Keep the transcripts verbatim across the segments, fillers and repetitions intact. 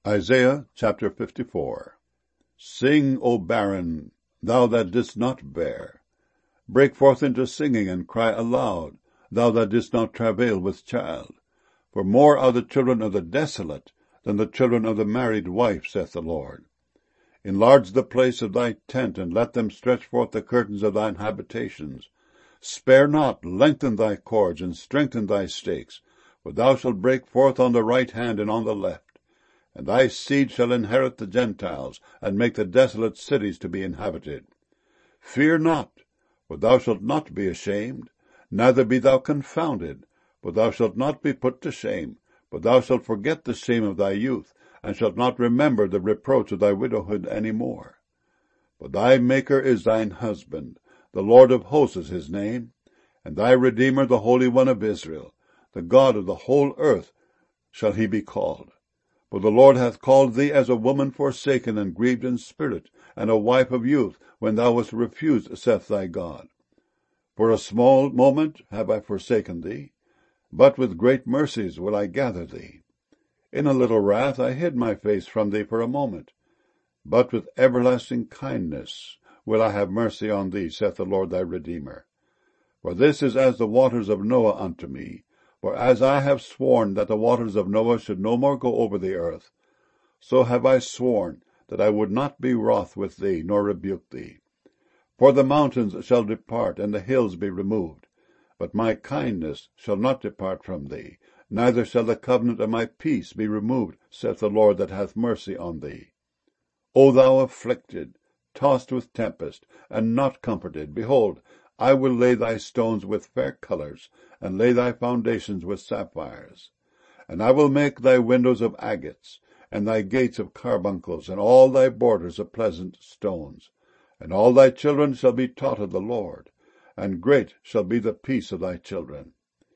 Isaiah chapter fifty-four. Sing, O barren, thou that didst not bear. Break forth into singing and cry aloud, thou that didst not travail with child. For more are the children of the desolate than the children of the married wife, saith the Lord. Enlarge the place of thy tent, and let them stretch forth the curtains of thine habitations. Spare not, lengthen thy cords, and strengthen thy stakes, for thou shalt break forth on the right hand and on the left. And thy seed shall inherit the Gentiles, and make the desolate cities to be inhabited. Fear not, for thou shalt not be ashamed, neither be thou confounded, for thou shalt not be put to shame, but thou shalt forget the shame of thy youth, and shalt not remember the reproach of thy widowhood any more. For thy Maker is thine husband, the Lord of hosts is his name, and thy Redeemer the Holy One of Israel, the God of the whole earth shall he be called. For the Lord hath called thee as a woman forsaken and grieved in spirit, and a wife of youth, when thou wast refused, saith thy God. For a small moment have I forsaken thee, but with great mercies will I gather thee. In a little wrath I hid my face from thee for a moment, but with everlasting kindness will I have mercy on thee, saith the Lord thy Redeemer. For this is as the waters of Noah unto me. For as I have sworn that the waters of Noah should no more go over the earth, so have I sworn that I would not be wroth with thee, nor rebuke thee. For the mountains shall depart, and the hills be removed, but my kindness shall not depart from thee, neither shall the covenant of my peace be removed, saith the Lord that hath mercy on thee. O thou afflicted, tossed with tempest, and not comforted, behold, I will lay thy stones with fair colours, and lay thy foundations with sapphires. And I will make thy windows of agates, and thy gates of carbuncles, and all thy borders of pleasant stones. And all thy children shall be taught of the Lord, and great shall be the peace of thy children.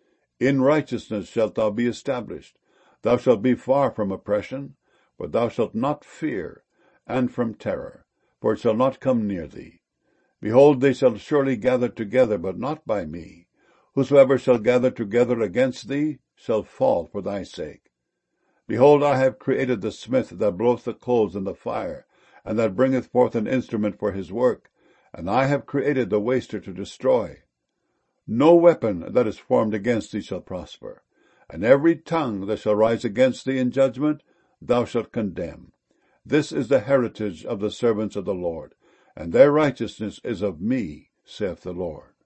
In righteousness shalt thou be established. Thou shalt be far from oppression, for thou shalt not fear, and from terror, for it shall not come near thee. Behold, they shall surely gather together, but not by me. Whosoever shall gather together against thee shall fall for thy sake. Behold, I have created the smith that bloweth the coals in the fire, and that bringeth forth an instrument for his work, and I have created the waster to destroy. No weapon that is formed against thee shall prosper, and every tongue that shall rise against thee in judgment thou shalt condemn. This is the heritage of the servants of the Lord, and their righteousness is of me, saith the Lord.